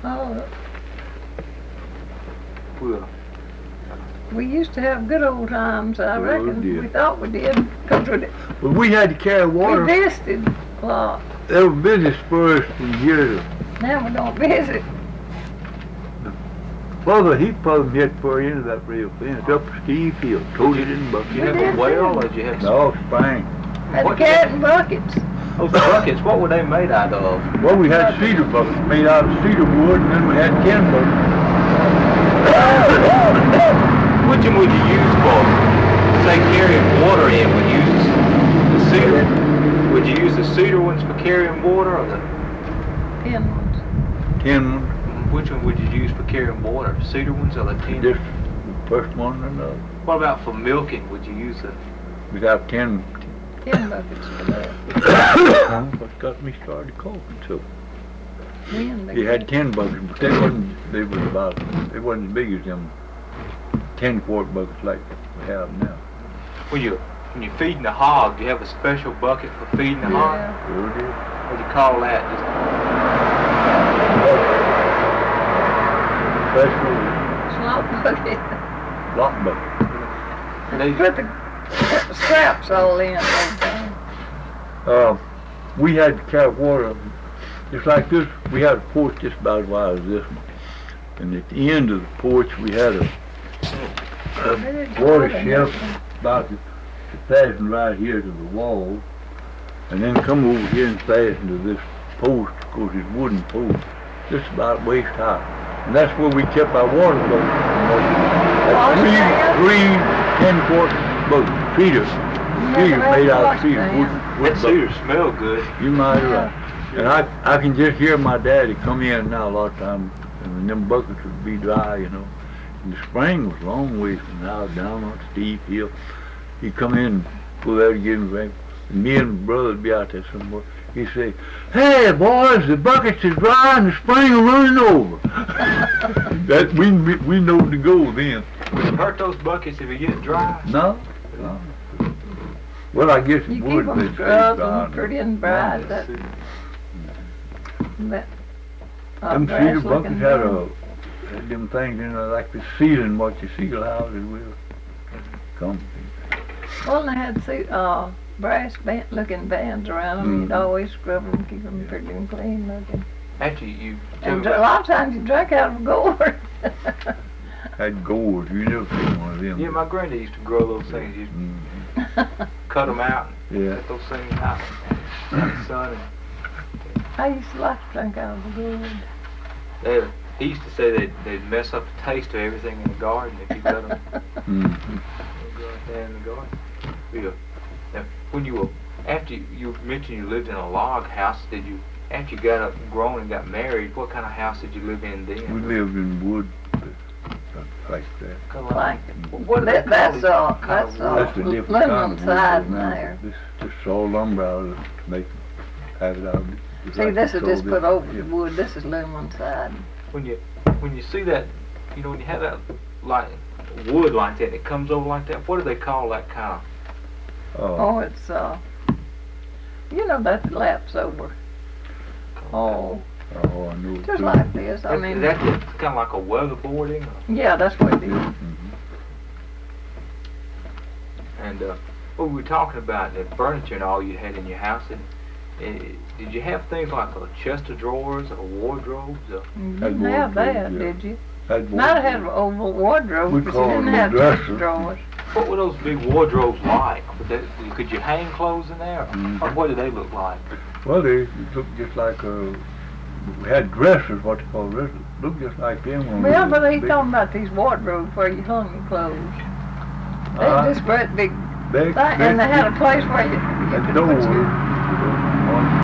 Oh, Well, we used to have good old times, I Yeah, we reckon. did. We thought we did, because Well, we had to carry we water. visited a lot. There were business for us from here to Now we don't visit. further. He plugged it far into that rail fence up Steve Hill, toted in did bucket. you have a well or did you have No, sprang. Had What the cat and buckets. those buckets? What were they made out of? Well, we had cedar buckets made out of cedar wood, and then we had tin buckets. Which one would you use for, say, carrying water in? Would you use the cedar? Would you use the cedar ones for carrying water, or the Tin ones. Tin one, which one would you use for carrying water? Cedar ones or the tin? just the first one and another. What about for milking? Would you use the? We got tin. Tin buckets for that. What got me started coughing so? When they He had 10 buckets, but they wasn't as big as them 10-quart buckets like we have now. When you're feeding the hog, do you have a special bucket for feeding the hog? Yeah. Sure did. What do you call that? Just Special Slop bucket. lot bucket. They put the scraps all in. We had to carry water just like this. We had a porch just about as wide as this one. And at the end of the porch we had a water shelf about fastened right here to the wall, and then come over here and fasten to this post, of course it's wooden post, just about waist high. And that's where we kept our water buckets. That's three 10-quart buckets, cedar made out of cedar, wood that cedar smell good. You might be right. And I can just hear my daddy come in now a lot of times, and them buckets would be dry, you know. And the spring was a long ways from the house down on Steve Hill. He'd come in and go there to get him a drink. And me and my brother would be out there somewhere. He'd say, "Hey boys, the buckets is dry and the spring is running over." That we know to go then. Would it hurt those buckets if you get dry? No. Well, I guess it You would. keep if them it scrubbed stayed dry. and pretty and bright. That Them brass cedar buckets looking had thing. had them things in there like the ceiling what your seal houses will come. Well, they had brass looking bands around them. You'd always scrub them, keep them pretty and clean looking. After you And a lot of times you drank out of a gourd. Had gourds, you never seen one of them. yeah, my granddad used to grow those things. You'd cut them out and Yeah. let those things out in the sun. I used to like to drink out of a gourd. And he used to say they'd mess up the taste of everything in the garden if you let them go out there in the garden. Yeah. Now, when you were, after you mentioned you lived in a log house, after you got up and grown and got married, what kind of house did you live in then? We lived in wood, like that. Like, What do they call that's these that's kind of That's the different kind aluminum of wood side now. there. This just all lumber out of it to make have it out of it. Just See, like this the is just soul put did. over the Yeah. wood. This is aluminum side. When you see that, when you have that like wood like that, it comes over like that. What do they call that kind Oh, it's that laps over. Oh, I know. just too. like this. I Is mean, that kind of like a weatherboarding? yeah, that's what it is. And what we were talking about, the furniture and all you had in your house, and did you have things like a chest of drawers or wardrobes? You Had didn't have wardrobe, that, yeah. did you? Had Might have had wardrobe. oval wardrobe, We but you call didn't them have dressers. chest drawers. What were those big wardrobes like? Could you hang clothes in there? Or what did they look like? Well, they looked just like we had dressers, what they call dressers. Looked just like them. when we Yeah, was but he's big. talking about these wardrobes where you hung your clothes. They Uh, just great big Big, thing, and they had a place where you a could door, put your